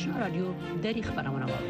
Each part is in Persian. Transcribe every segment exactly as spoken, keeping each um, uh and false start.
آشنا رادیو دری خبرمان آوابه.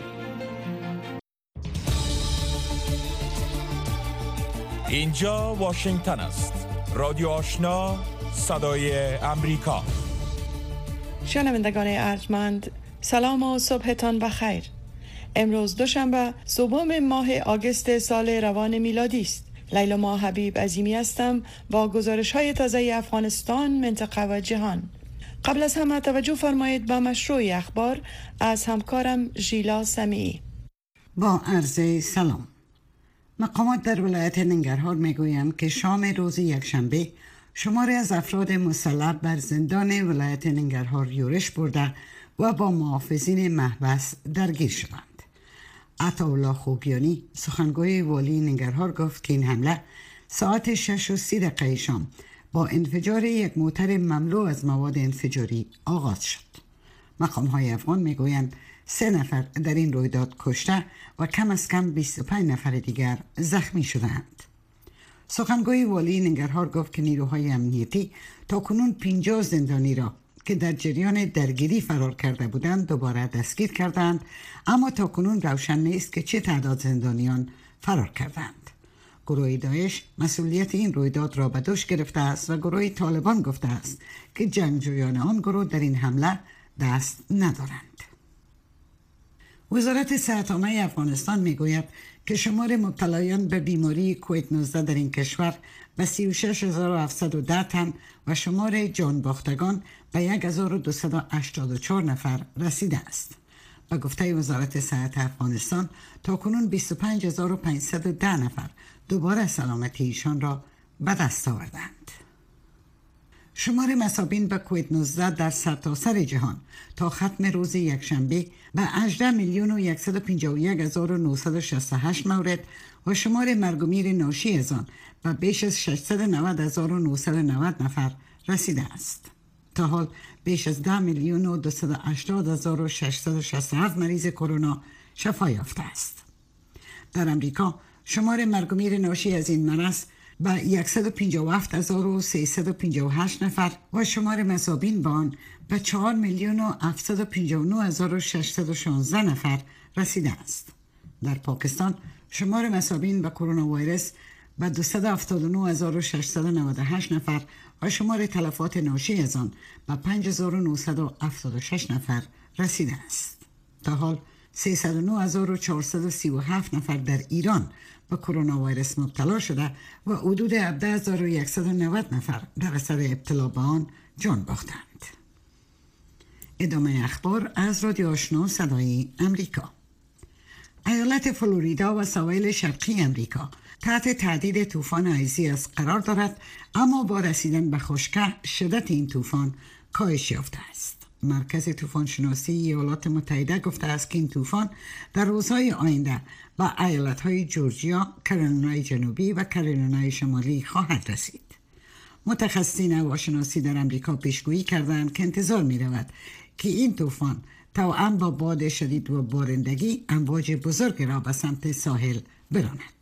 اینجا واشنگتن است. رادیو آشنا، صدای امریکا. شنوندگان ارجمند، سلام و صبحتان بخیر. امروز دوشنبه سوم ماه آگوست سال روان میلادی است. لیلا ما حبیب عظیمی هستم با گزارش های تازه افغانستان، منطقه و جهان. قبل از همه توجه فرمایید به مشروع اخبار از همکارم ژیلا سمیعی. با عرض سلام. مقامات در ولایت ننگرهار میگویند که شام روز یکشنبه شماری از افراد مسلح بر زندان ولایت ننگرهار یورش برده و با محافظین محبس درگیر شدند. عطاالله خوگیانی سخنگوی والی ننگرهار گفت که این حمله ساعت شش و سی دقیقه شام با انفجار یک موتر مملو از مواد انفجاری آغاز شد. مقام‌های افغان میگویند سه نفر در این رویداد کشته و کم از کم بیست و پنج نفر دیگر زخمی شدند. سخنگوی والی ننگرهار گفت که نیروهای امنیتی تا کنون پنجاه زندانی را که در جریان درگیری فرار کرده بودند دوباره دستگیر کردند، اما تا کنون روشن نیست که چه تعداد زندانیان فرار کردند. گروه داعش مسئولیت این رویداد را به دوش گرفته است و گروه طالبان گفته است که جنگجویان آن گروه در این حمله دست ندارند. وزارت صحت عامه افغانستان میگوید که شمار مبتلایان به بیماری کووید نوزده در این کشور به سی و شش هزار و هفتصد و ده تن و شمار جان باختگان به یک هزار و دویست و هشتاد و چهار نفر رسیده است. به گفته وزارت صحت افغانستان تا کنون بیست و پنج هزار و پانصد و ده نفر دوباره سلامتی ایشان را به دست آوردند. شمار مصابین به کووید نوزده در سرتاسر جهان تا ختم روز یکشنبه به هجده میلیون و صد و پنجاه و یک هزار و نهصد و شصت و هشت مورد و شمار مرگ و میر ناشی از آن به بیش از ششصد و نود هزار و نهصد و نود نفر رسیده است. تا حال بیش از ده میلیون و دویست و هشتاد هزار و ششصد و شصت و هفت مریض کرونا شفا یافته است. در امریکا شمار مرگ و میر ناشی از این مرض به صد و پنجاه و هفت هزار و سیصد و پنجاه و هشت نفر و شمار مصابین به آن به چهار میلیون و هفتصد و پنجاه و نه هزار و ششصد و شانزده نفر رسیده است. در پاکستان شمار مصابین به کرونا ویروس به دویست و هفتاد و نه هزار و ششصد و نود و هشت نفر و شمار تلفات ناشی از آن به پنج هزار و نهصد و هفتاد و شش نفر رسیده است. تا حال سیصد و نه هزار و چهارصد و سی و هفت نفر در ایران به کرونا ویروس مبتلا شده و حدود هفده هزار و صد و نود نفر در اثر ابتلا به آن جان باختند. ادامه اخبار از رادیو آشنا صدای امریکا. ایالت فلوریدا و سواحل شرقی امریکا تحت تهدید طوفان آیزیاس قرار دارد، اما با رسیدن به خشکی شدت این طوفان کاهش یافته است. مرکز طوفان شناسی ایالات متحده گفته است که این طوفان در روزهای آینده به ایالت‌های جورجیا، کارولینای جنوبی و کارولینای شمالی خواهد رسید. متخصصین هواشناسی در امریکا پیشگویی کردند که انتظار می‌رود که این طوفان توأم با باد شدید و بارندگی امواج بزرگ را به سمت ساحل براند.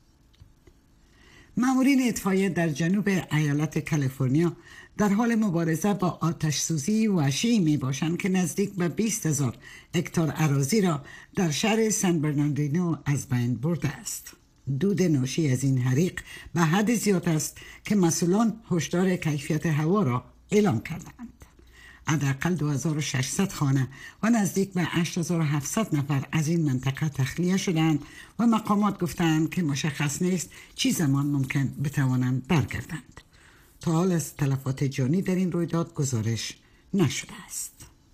مامورین اطفائیه در جنوب ایالت کالیفرنیا در حال مبارزه با آتش سوزی وحشی می باشند که نزدیک به بیست هزار هکتار اراضی را در شهر سن برناردینو از بین برده است. دود ناشی از این حریق به حد زیاد است که مسئولان هشدار کیفیت هوا را اعلام کردند. حداقل دو هزار و ششصد خانه و نزدیک به هشت هزار و هفتصد نفر از این منطقه تخلیه شدند و مقامات گفتند که مشخص نیست چی زمان ممکن بتوانند برگردند. تا حال از تلفات جانی در این رویداد گزارش نشده است.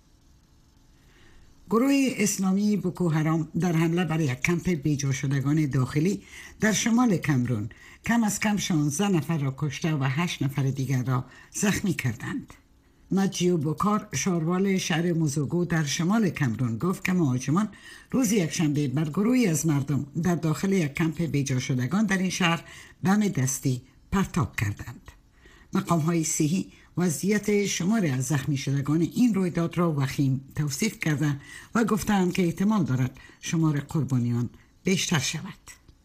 گروه اسلامی بوکو حرام در حمله بر یک کمپ بیجا شدگان داخلی در شمال کامرون کم از کم شانزده نفر را کشته و هشت نفر دیگر را زخمی کردند. مجیو بوکار شاروال شهر موزوگو در شمال کامرون گفت که مهاجمان روز یکشنبه بر گروهی از مردم در داخل یک کمپ بیجا شدگان در این شهر بم دستی پرتاب کردند. مقام‌های صحی وضعیت شماری از زخمی شدگان این رویداد را وخیم توصیف کرده و گفتند که احتمال دارد شمار قربانیان بیشتر شود.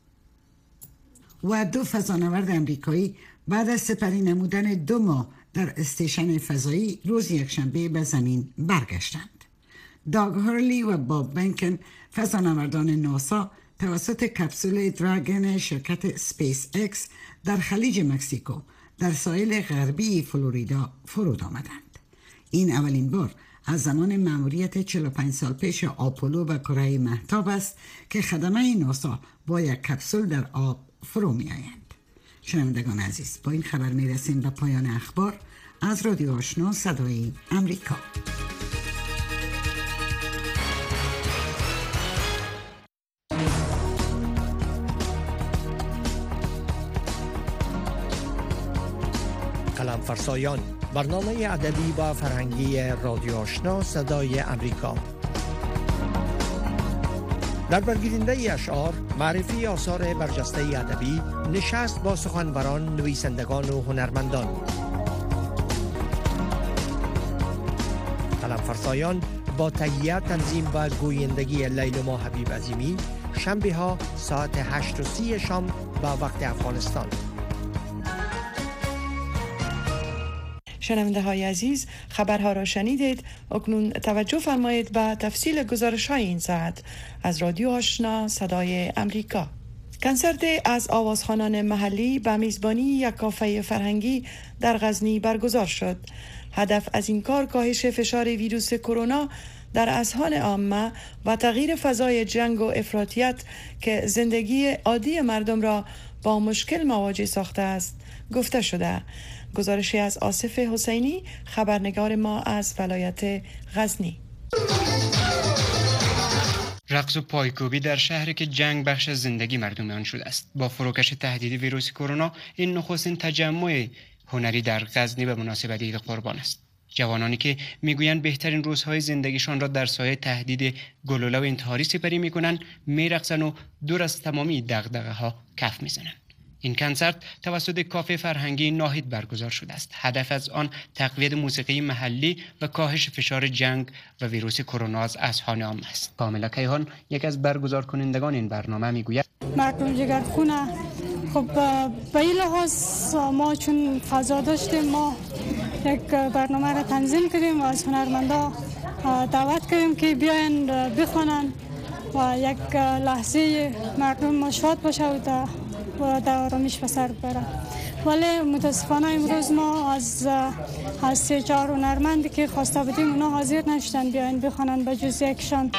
و دو فضانورد امریکایی بعد از سپری نمودن دو ماه در استیشن فضایی روز یکشنبه به زمین برگشتند. داگ هورلی و باب بنکن فضانوردان ناسا توسط کپسول دراگن شرکت سپیس اکس در خلیج مکزیکو در ساحل غربی فلوریدا فرود آمدند. این اولین بار از زمان مأموریت چهل و پنج سال پیش آپولو و کره مهتاب است که خدمه ناسا با یک کپسول در آب فرو می آیند. شنوندگان عزیز، با این خبر می رسیم به پایان اخبار از رادیو آشنا صدای امریکا. قلم فرسایان، برنامه ادبی و فرهنگی رادیو آشنا صدای امریکا. در برگیرنده اشعار، معرفی آثار برجسته ادبی، نشست با سخنوران، نویسندگان و هنرمندان. قلم فرسایان با تهیه، تنظیم و گویندگی لیلما حبیب عظیمی، شنبه ها ساعت هشت و سی شام به وقت افغانستان. شنونده های عزیز، خبرها را شنیدید. اکنون توجه فرمایید به تفصیل گزارش های این ساعت از رادیو آشنا صدای امریکا. کنسرت از آوازخوانان محلی به میزبانی یک کافه فرهنگی در غزنی برگزار شد. هدف از این کار کاهش فشار ویروس کرونا در اذهان عامه و تغییر فضای جنگ و افراطیت که زندگی عادی مردم را با مشکل مواجه ساخته است گفته شده. گزارشی از آصف حسینی، خبرنگار ما از ولایت غزنی. رقص و پایکوبی در شهری که جنگ بخش از زندگی مردم آن شده است. با فروکش تهدید ویروس کرونا، این نخستین تجمع هنری در غزنی به مناسبت عید قربان است. جوانانی که میگویند بهترین روزهای زندگیشان را در سایه تهدید گلوله و انتحاری سپری میکنند، میرقصند و دور از تمامی دغدغه‌ها کف میزنند. این کنسرت توسط کافه فرهنگی ناهید برگزار شده است. هدف از آن تقویت موسیقی محلی و کاهش فشار جنگ و ویروس کرونا از اذهان عامه است. کاملا کیهان، یک از برگزار کنندگان این برنامه، میگوید مردم جگرخونه. خب به این لحاظ ما چون فضا داشتیم، ما یک برنامه را تنظیم کردیم و از هنرمندا دعوت کردیم که بیاین بخوانند و یک لحظه مردم شاد باشه و و در آرامش به سر ببره. ولی متاسفانه امروز ما از از سه چهار هنرمندی که خواسته بودیم اونا حاضر نشدن بیاین بخوانند به جز یکشان.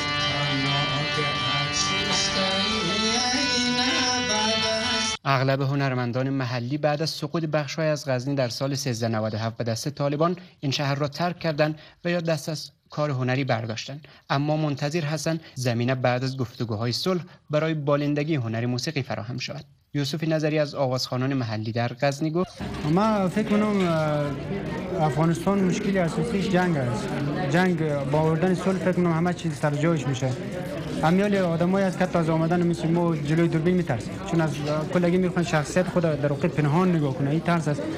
اغلب هنرمندان محلی بعد از سقوط بخش‌های از غزنی در سال سیزده نود و هفت به دست طالبان این شهر را ترک کردند و یا دست از کار هنری برداشتند، اما منتظر هستند زمینه بعد از گفتگوهای صلح برای بالندگی هنر موسیقی فراهم شود. یوسف نظری از آوازخوانان محلی در غزنی گفت: ما فکر کنم افغانستان مشکلی اساسیش جنگ است. جنگ با آوردن صلح فکر کنم همه چیز سر جایش میشه. امیال آدمایی از که تازه آمدن مثل ما جلوی دوربین میترسن، چون از کلگی میخوان شخصیت خود در واقع پنهان نگاه کنه. این ترس است.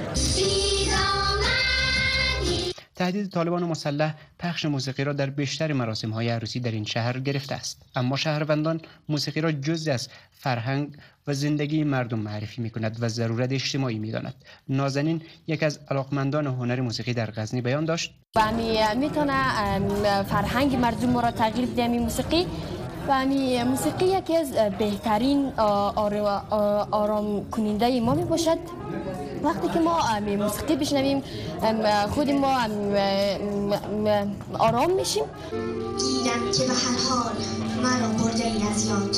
تهدید طالبان مسلح پخش موسیقی را در بیشتر مراسم‌های عروسی در این شهر گرفته است، اما شهروندان موسیقی را جزئی از فرهنگ و زندگی مردم معرفی می‌کند و ضرورت اجتماعی می‌داند. نازنین، یک از علاقمندان هنر موسیقی در غزنی، بیان داشت: "می میتونه فرهنگ مردم را تغییر بده این موسیقی و می موسیقی یکی از بهترین آرام کننده ما میباشد. وقتی که ما موسیقی بشنویم خود ما آرام میشیم. دیدم که به هر حال مرا برده ای از یاد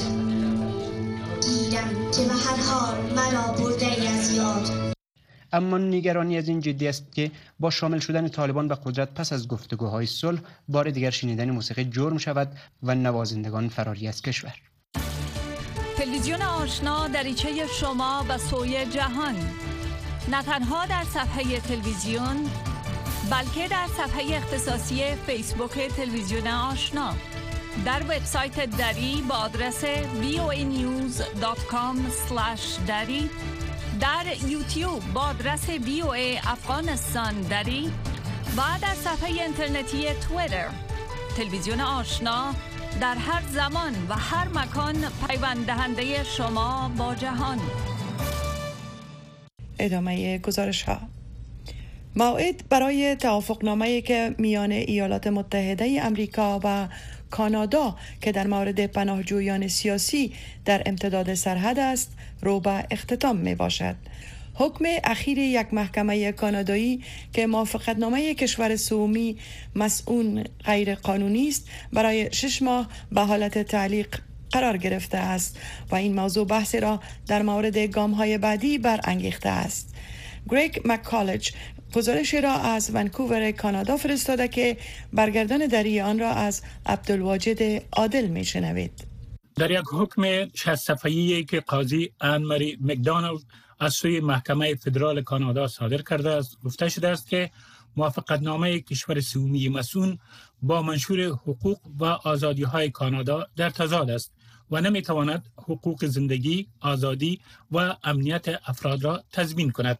دیدم که به هر حال مرا برده ای از یاد اما نگرانی از این جدی است که با شامل شدن طالبان به قدرت پس از گفتگوهای صلح بار دیگر شنیدن موسیقی جرم شود و نوازندگان فراری از کشور. تلویزیون آشنا دریچه شما به سوی جهان، نه تنها در صفحه تلویزیون بلکه در صفحه اختصاصی فیسبوک تلویزیون آشنا، در وبسایت دری با آدرس وی او ای نیوز دات کام اسلش دری، در یوتیوب با آدرس وی او ای افغانستان دری و در صفحه اینترنتی توییتر. تلویزیون آشنا در هر زمان و هر مکان پیوند دهنده شما با جهان. ادامه گزارش ها. موعد برای توافقنامه‌ای که میان ایالات متحده امریکا و کانادا که در مورد پناهجویان سیاسی در امتداد سرحد است رو به اختتام می باشد. حکم اخیر یک محکمه کانادایی که موافقتنامه کشور سومی مسئول غیر قانونی است برای شش ماه به حالت تعلیق قرار گرفته است و این موضوع بحث را در مورد گام‌های بعدی برانگیخته است. گریگ مک‌کالج گزارش را از ونکوور کانادا فرستاده که برگردان دری آن را از عبدالواجد عادل میشنوید. در یک حکم شصت صفحه‌ای که قاضی آن مری مکدونالد از سوی محکمه فدرال کانادا صادر کرده است گفته شده است که موافقتنامه کشور سومی مسئول با منشور حقوق و آزادی‌های کانادا در تضاد است و نمی‌تواند حقوق زندگی، آزادی و امنیت افراد را تضمین کند.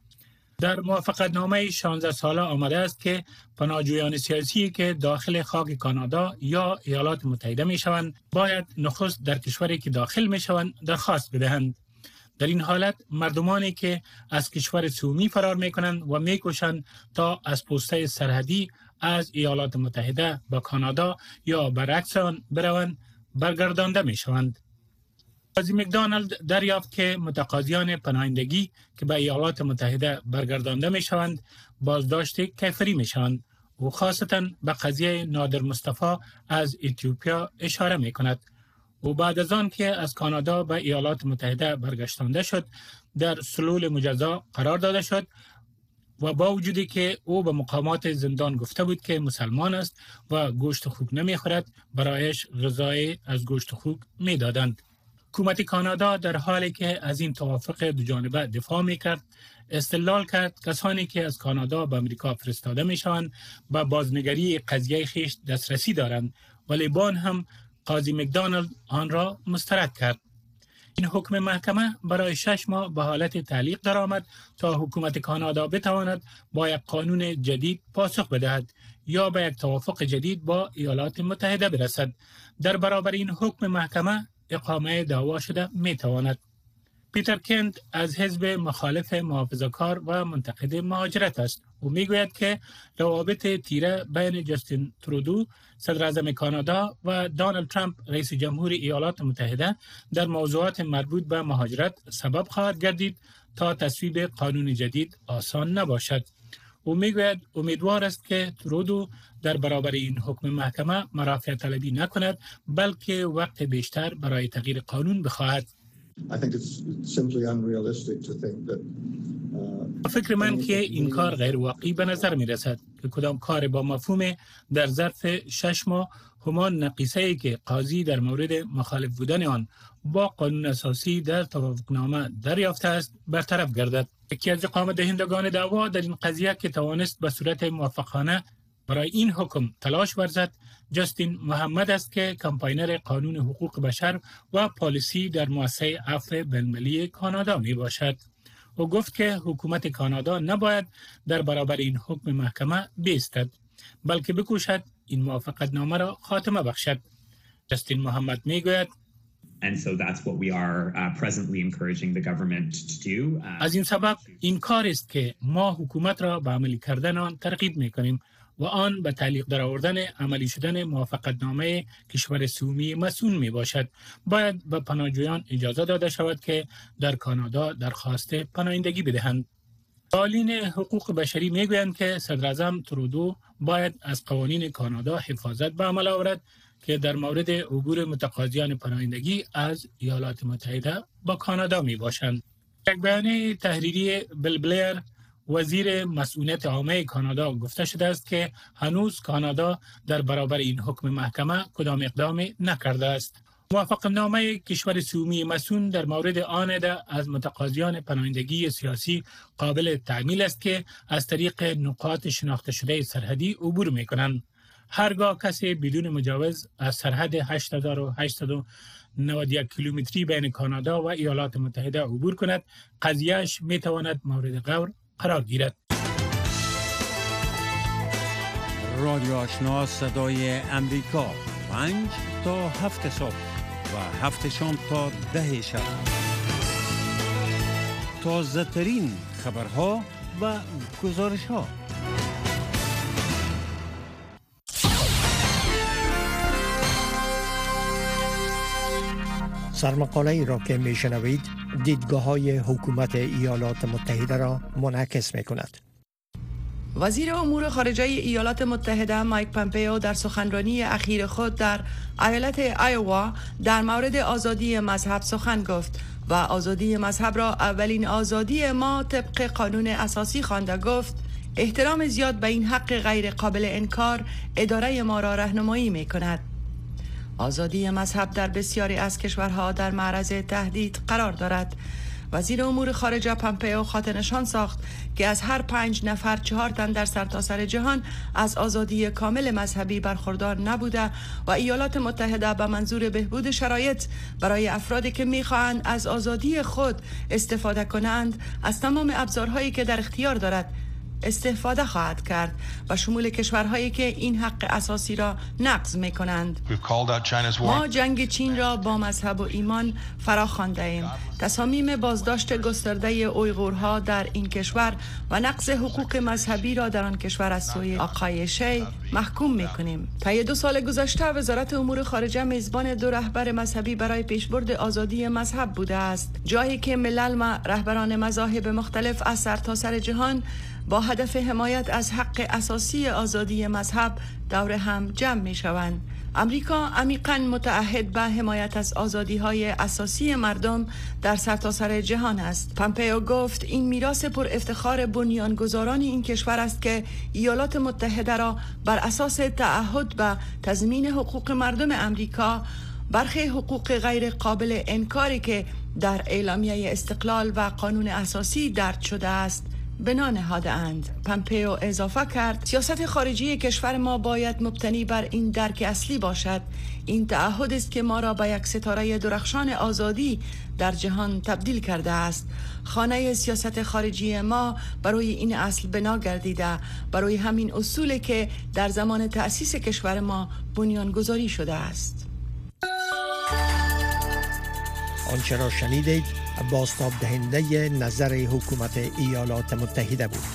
در موافقتنامه شانزده ساله آمده است که پناهجویان سیاسی که داخل خاک کانادا یا ایالات متحده می شوند باید نخست در کشوری که داخل می شوند درخواست بدهند. در این حالت مردمانی که از کشور سومی فرار می کنند و می کوشند تا از پسته سرحدی از ایالات متحده به کانادا یا برعکس آن بروند برگردانده می شوند. قاضی مکدونالد دریافت که متقاضیان پناهندگی که به ایالات متحده برگردانده می شوند بازداشت کیفری می شوند و خاصتاً به قضیه نادر مصطفی از اتیوپیا اشاره می کند. و بعد از آن که از کانادا به ایالات متحده برگشتانده شد در سلول مجزا قرار داده شد و با وجودی که او به مقامات زندان گفته بود که مسلمان است و گوشت خوک نمی خورد برایش غذای از گوشت خوک می دادند. حکومت کانادا در حالی که از این توافق دو جانبه دفاع می کرد استدلال کرد کسانی که از کانادا به امریکا فرستاده می شوند به بازنگری قضیه خیش دسترسی دارند ولی بان هم قاضی مکدونالد آن را مسترد کرد. این حکم محکمه برای شش ماه به حالت تعلیق درآمد تا حکومت کانادا بتواند با یک قانون جدید پاسخ بدهد یا به یک توافق جدید با ایالات متحده برسد. در برابر این حکم محکمه اقامه دعوا شده می تواند. پیتر کند از حزب مخالف محافظه‌کار و منتقد مهاجرت است و می گوید که روابط تیره بین جاستین ترودو صدر اعظم کانادا و دونالد ترامپ رئیس جمهور ایالات متحده در موضوعات مربوط به مهاجرت سبب خواهد گردید تا تصویب قانون جدید آسان نباشد. او می گوید امیدوار است که ترودو در برابر این حکم محکمه مرافع طلبی نکند بلکه وقت بیشتر برای تغییر قانون بخواهد. فکر من که این کار غیر واقعی به نظر می رسد که کدام کار با مفهوم در ظرف شش ماه همان نقیصه‌ای که قاضی در مورد مخالف بودن آن با قانون اساسی در توافقنامه دریافته است برطرف گردد. یکی از اقامت دهندگان دعوا در این قضیه که توانست به صورت موفقانه برای این حکم تلاش ورزد جاستین محمد است که کمپاینر قانون حقوق بشر و پالیسی در مؤسسه عفو بین‌المللی کانادا می باشد. او گفت که حکومت کانادا نباید در برابر این حکم محکمه بایستد بلکه بکوشد این موافقتنامه را خاتمه بخشد. جاستین محمد می گوید And so that's what we are uh, presently encouraging the government to do. Uh, از این سبب این کار است که ما حکومت را به عملی کردن آن ترغیب می کنیم و آن به تعلیق درآوردن عملی شدن موافقتنامه کشور سومی مسئول می باشد. باید به پناهجویان اجازه داده شود که در کانادا درخواست پناهندگی بدهند. فعالین حقوق بشری می گویند که صدر اعظم ترودو باید از قوانین کانادا حفاظت به عمل آورد که در مورد عبور متقاضیان پناهندگی از ایالات متحده با کانادا می باشند. یک بیانیه تحریری بیل بلیر وزیر مسئولیت عامه کانادا گفته شده است که هنوز کانادا در برابر این حکم محکمه کدام اقدامی نکرده است. موافقتنامه کشور سومی مسئول در مورد آن از متقاضیان پناهندگی سیاسی قابل تعمیل است که از طریق نقاط شناخته شده سرحدی عبور می کنند. هرگاه کسی بدون مجوز از سرحد هشت هزار و هشتصد و نود و یک کیلومتری بین کانادا و ایالات متحده عبور کند، قضیه‌اش می تواند مورد غور قرار گیرد. رادیو آشنا صدای امریکا، پنج تا هفت صبح و هفت شام تا ده شب. تازه ترین خبرها و گزارش ها. سرمقاله ای را که میشنوید دیدگاه های حکومت ایالات متحده را منعکس می کند. وزیر امور خارجه ایالات متحده مایک پامپئو در سخنرانی اخیر خود در ایالت آیوا در مورد آزادی مذهب سخن گفت و آزادی مذهب را اولین آزادی ما طبق قانون اساسی خوانده. گفت احترام زیاد به این حق غیر قابل انکار اداره ما را راهنمایی می کند. آزادی مذهب در بسیاری از کشورها در معرض تهدید قرار دارد. وزیر امور خارجه پامپئو خاطر نشان ساخت که از هر پنج نفر چهار تن در سرتاسر جهان از آزادی کامل مذهبی برخوردار نبوده و ایالات متحده به منظور بهبود شرایط برای افرادی که می‌خواهند از آزادی خود استفاده کنند از تمام ابزارهایی که در اختیار دارد استفاده خواهد کرد و شمول کشورهایی که این حق اساسی را نقض می کنند. ما جنگ چین را با مذهب و ایمان فرا خوانده ایم. تصامیم بازداشت گسترده اویغورها در این کشور و نقض حقوق مذهبی را در آن کشور از سوی آقای شی محکوم می کنیم. طی دو سال گذشته وزارت امور خارجه میزبان دو رهبر مذهبی برای پیشبرد آزادی مذهب بوده است، جایی که ملل و رهبران مذاهب مختلف از سرتاسر جهان با هدف حمایت از حق اساسی آزادی مذهب دور هم جمع می شوند. امریکا عمیقاً متعهد به حمایت از آزادی‌های اساسی مردم در سرتاسر جهان است. پامپئو گفت این میراث پر افتخار بنیانگذاران این کشور است که ایالات متحده را بر اساس تعهد به تضمین حقوق مردم امریکا برخی حقوق غیر قابل انکاری که در اعلامیه استقلال و قانون اساسی درج شده است بنا نهاده اند. پامپئو اضافه کرد سیاست خارجی کشور ما باید مبتنی بر این درک اصلی باشد. این تعهد است که ما را به یک ستاره درخشان آزادی در جهان تبدیل کرده است. خانه سیاست خارجی ما برای این اصل بنا گردیده، برای همین اصولی که در زمان تأسیس کشور ما بنیانگذاری شده است. آنچه را شنیدید بازتاب دهنده نظر حکومت ایالات متحده بود.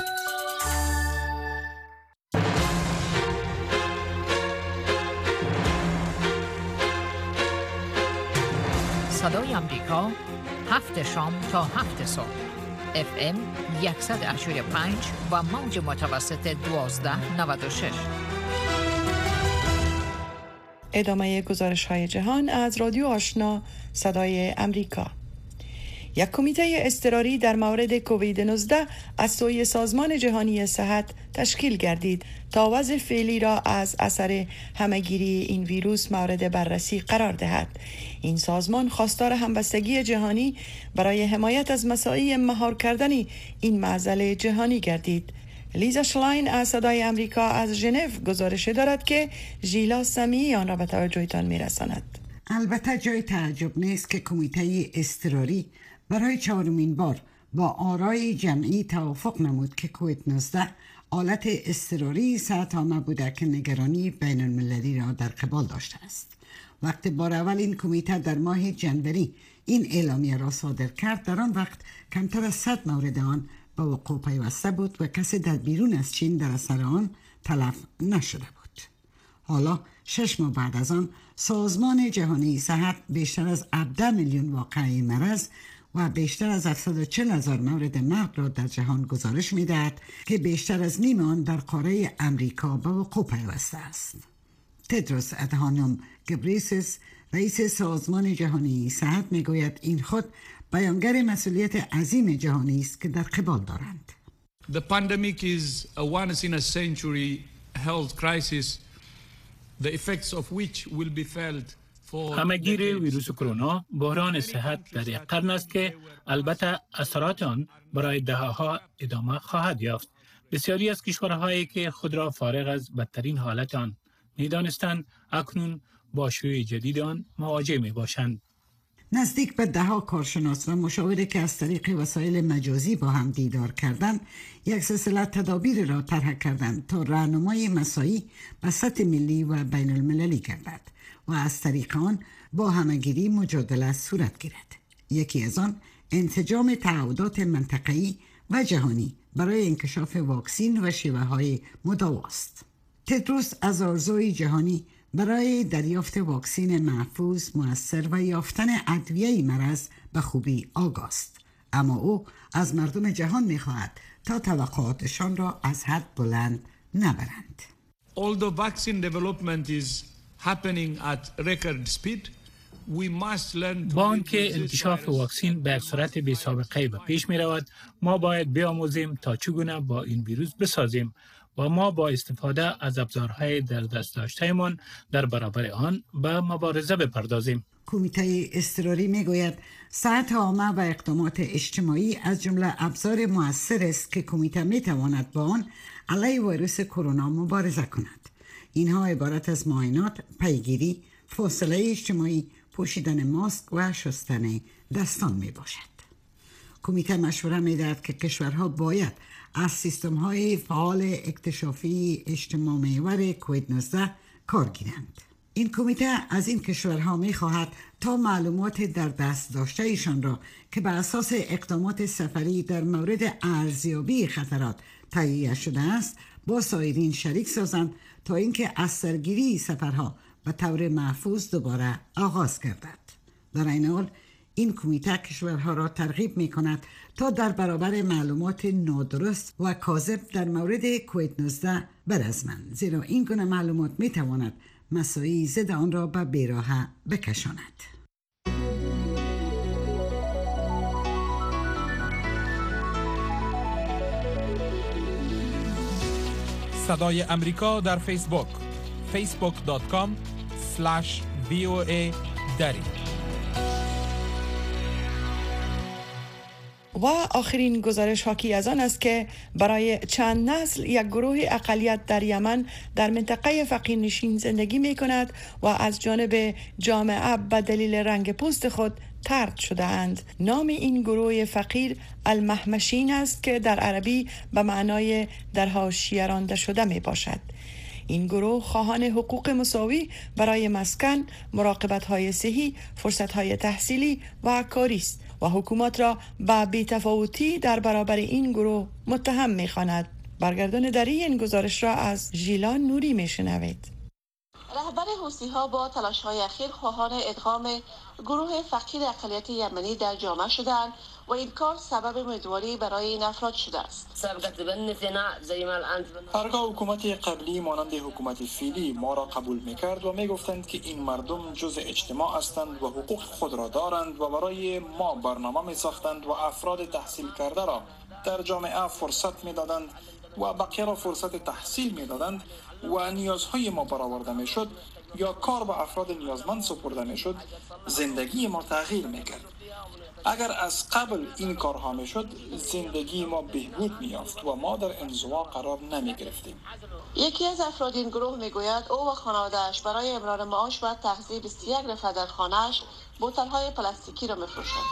صدای امریکا هفت شام تا هفت صبح اف ام صد و هشتاد و پنج و موج متوسط دوازده نود و شش. ادامه گزارش های جهان از رادیو آشنا صدای امریکا. یک کمیته اضطراری در مورد کووید نوزده از سوی سازمان جهانی صحت تشکیل گردید تا وضع فعلی را از اثر همهگیری این ویروس مورد بررسی قرار دهد. این سازمان خواستار همبستگی جهانی برای حمایت از مساعی مهار کردن این معضل جهانی گردید. لیزا شلاین از صدای امریکا از ژنو گزارش دارد که ژیلا سمیعی آن را به توجهتان میرساند. البته جای تعجب نیست که کمیته اضطراری برای چهارمین بار با آرای جمعی توافق نمود که کووید نوزده آلت اضطراری صحت‌عامه بوده که نگرانی بین المللی را در قبال داشته است. وقتی بار اول این کمیته در ماه جنوری این اعلامیه را صادر کرد، در آن وقت کمتر از صد مورد آن به وقوع پیوسته بود و کسی در بیرون از چین در اثر آن تلف نشده بود. حالا شش ماه بعد از آن سازمان جهانی صحت بیشتر از هفده میلیون واقعه مرض و بیشتر از هفتصد و چهل هزار مورد مرگ را در جهان گزارش می‌دهد که بیشتر از نیم آن در قاره امریکا به وقوع پیوسته است. تدروس ادهانوم گبریسس رئیس سازمان جهانی صحت میگوید این خود بیانگر مسئولیت عظیم جهانی است که در قبال دارند. The pandemic is a once in a century health crisis, the effects of which will be felt. همهگیر ویروس کرونا بحران صحت در یک قرن است که البته اثرات آن برای دهه‌ها ادامه خواهد یافت. بسیاری از کشورهایی که خود را فارغ از بدترین حالت آن می‌دانستند اکنون با شیوع جدید آن مواجه می‌باشند. نزدیک به ده ها کارشناس و مشاوره که از طریق وسایل مجازی با هم دیدار کردند، یک سلسله تدابیر را طرح کردند تا راهنمای مساعی به سطح ملی و بین المللی گردد و از طریق آن با همهگیری مجادله صورت گیرد. یکی از آن انسجام تعهدات منطقه‌ای و جهانی برای انکشاف واکسین و شیوه های مداوا است. تدروس از آرزوی جهانی برای دریافت واکسین محفوظ، مؤثر و یافتن ادویه مرض به خوبی آگاه است، اما او از مردم جهان می‌خواهد تا توقعاتشان را از حد بلند نبرند. Although vaccine development is happening at record speed, we must learn to با آنکه انکشاف واکسین به سرعت بی سابقه به پیش می رود، ما باید بیاموزیم تا چگونه با این ویروس بسازیم و ما با استفاده از ابزارهای در دست داشتهمان در برابر آن به مبارزه بپردازیم. کمیته اضطراری میگوید صحت عامه و اقدامات اجتماعی از جمله ابزار مؤثر است که کمیته میتواند با آن علیه ویروس کرونا مبارزه کند. اینها عبارت از معاینات، پیگیری، فاصله اجتماعی، پوشیدن ماسک و شستن دستان می باشد. کمیته مشوره می دهد که کشورها باید از سیستم های فعال اکتشافی اجتماع محور کووید نوزده کار گیرند. این کمیته از این کشورها می خواهد تا معلومات در دست داشته ایشان را که بر اساس اقدامات سفری در مورد ارزیابی خطرات تهیه شده است با سایرین شریک سازند تا اینکه از سرگیری سفرها به طور محفوظ دوباره آغاز گردد. در این حال این کمیته کشورها را ترغیب می کند تا در برابر معلومات نادرست و کاذب در مورد کووید نوزده برزمند، زیرا این گونه معلومات می تواند مساعی ضد آن را به بیراهه بکشاند. صدای امریکا در فیسبوک فیسبوک دات کام اسلش وی او ای دری. و آخرین گزارش حاکی از آن است که برای چند نسل یک گروه اقلیت در یمن در منطقه فقیرنشین زندگی می کند و از جانب جامعه به دلیل رنگ پوست خود طرد شده اند. نام این گروه فقیر المهمشین است که در عربی به معنای در حاشیه رانده شده می باشد. این گروه خواهان حقوق مساوی برای مسکن، مراقبت‌های صحی، فرصت‌های تحصیلی و کاری است و حکومت را به بی‌تفاوتی در برابر این گروه متهم می‌خواند. برگردان دری این گزارش را از ژیلان نوری می‌شنوید. رهبر حوثی‌ها با تلاش‌های اخیر خواهان ادغام گروه فقیر اقلیت یمنی در جامعه شدند و این کار سبب امیدواری برای این افراد شده است. هرگاه حکومت قبلی مانند حکومت فعلی ما را قبول می‌کرد و می‌گفتند که این مردم جزء اجتماع هستند و حقوق خود را دارند و برای ما برنامه می‌ساختند و افراد تحصیل کرده را در جامعه فرصت می‌دادند و بقیه را فرصت تحصیل می‌دادند و نیازهای ما برآورده می‌شد یا کار به افراد نیازمند سپرده می‌شد، زندگی ما تغییر می‌کرد. اگر از قبل این کارها می‌شد، زندگی ما بهبود می‌یافت و ما در انزوا قرار نمی‌گرفتیم. یکی از افراد این گروه می‌گوید او و خانواده‌اش برای امرار معاش و تغذیه بیست و یک نفر در خانه‌اش بوتل‌های پلاستیکی را می‌فروشند.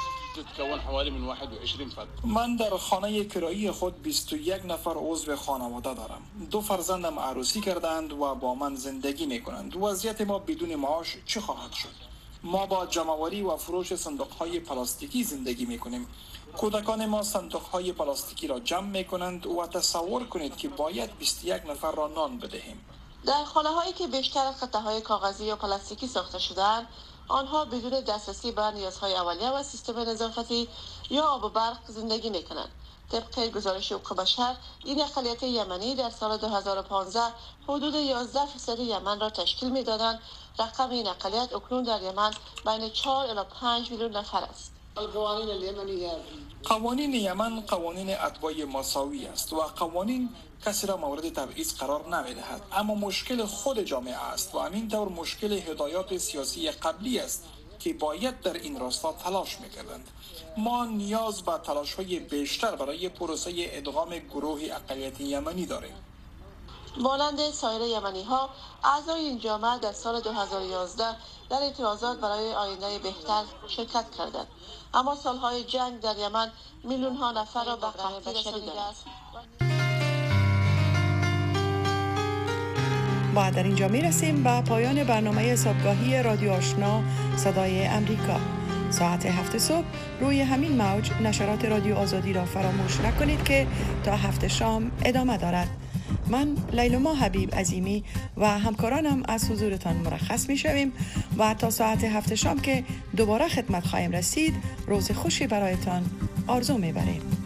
من در خانه کرایی خود بیست و یک نفر عضو خانواده دارم. دو فرزندم عروسی کردند و با من زندگی می‌کنند. وضعیت ما بدون معاش چه خواهد شد؟ ما با جمع‌آوری و فروش صندوق‌های پلاستیکی زندگی می‌کنیم. کودکان ما صندوق‌های پلاستیکی را جمع می‌کنند و تصور کنید که باید بیست و یک نفر را نان بدهیم. در خانه‌هایی که بیشتر از قطعه‌های کاغذی یا پلاستیکی ساخته شده‌اند، آنها بدون دسترسی به نیازهای اولیه و سیستم نظافتی یا آب و برق زندگی می‌کنند. طبق گزارش حقوق بشر، این اقلیت یمنی در سال دو هزار و پانزده حدود یازده درصد یمن را تشکیل می‌دادند. رقم این اقلیت اکنون در یمن بین چهار الی پنج میلیون نفر است. قوانین یمن قوانین اتباع مساوی است و قوانین کسی را مورد تبعیض قرار نمی‌دهد، اما مشکل خود جامعه است و همین طور مشکل هدایات سیاسی قبلی است که باید در این راستا تلاش می‌کردند. ما نیاز به تلاش‌های بیشتر برای پروسه ادغام گروه اقلیت یمنی داریم. مانند سایر یمنی‌ها، اعضای این جامعه در سال دو هزار و یازده در اعتراضات برای آینده بهتر شرکت کردند، اما سالهای جنگ در یمن میلیون‌ها نفر را به قحطی رسانیده است. و در اینجا می رسیم به پایان برنامه صبحگاهی رادیو آشنا صدای امریکا. ساعت هفت صبح روی همین موج نشرات رادیو آزادی را فراموش نکنید که تا هفت شام ادامه دارد. من لیلما حبیب عظیمی و همکارانم از حضورتان مرخص می شویم و تا ساعت هفت شام که دوباره خدمت خواهیم رسید روز خوشی برایتان آرزو می بریم.